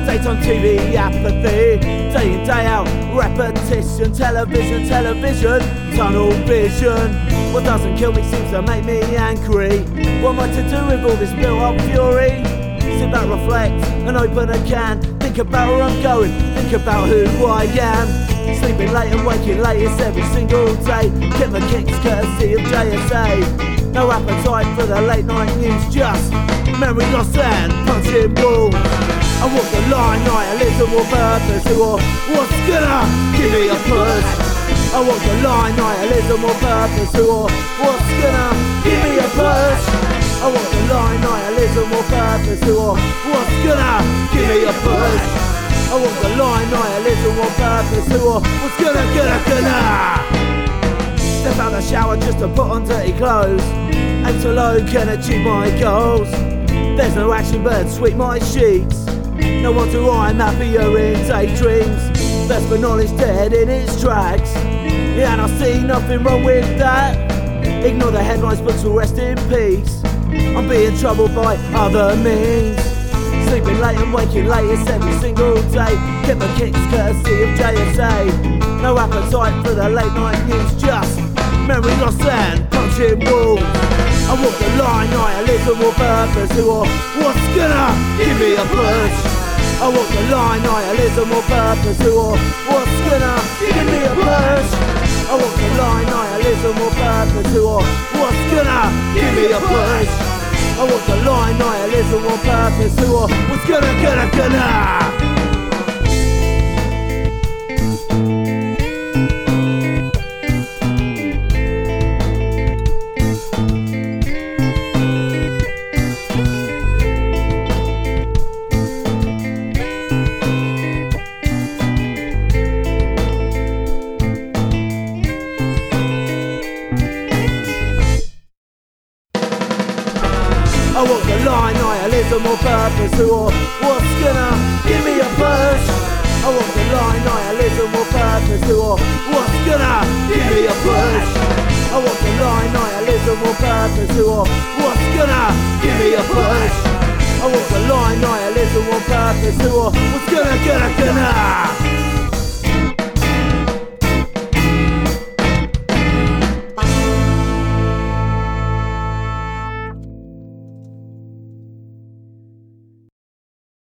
Daytime TV apathy, day in day out repetition, television, tunnel vision. What doesn't kill me seems to make me angry. What am I to do with all this built up fury? Sit back, reflect and open a can. Think about where I'm going, think about who I am. Sleeping late and waking late, it's every single day. Get my kicks courtesy of JSA. No appetite for the late night news, just memory lost and punching balls. I walk the line, nihilism or purpose, or what's gonna give me a push? I walk the line, nihilism or purpose, or what's gonna give me a push? I walk the line, nihilism or purpose, or what's gonna give me a push? I walk the line, nihilism or purpose, or what's gonna step out the shower just to put on dirty clothes. Aim to low, can achieve my goals. There's no action but sweep my sheets. No wonder I'm happier in daydreams. Thirst for knowledge dead in its tracks. Yeah, and I see nothing wrong with that. Ignore the headlines, but to rest in peace. I'm being troubled by other means. Sleeping late and waking late, it's every single day. Get my kicks courtesy of JSA. No appetite for the late night news, just memory lost and punching walls. I walk the line, nihilism or purpose, or what's gonna give me a push? I walk the line, nihilism or purpose, or what's gonna give me a push? I walk the line, nihilism or purpose, or what's gonna give me a push? I walk the line, nihilism or purpose, or what's gonna I walk the line, nihilism or purpose, or what's gonna give me a push? I walk the line, nihilism or purpose, or what's gonna give me a push? I walk the line, nihilism or purpose, or what's gonna give me a push? I walk the line, nihilism or purpose, or what's gonna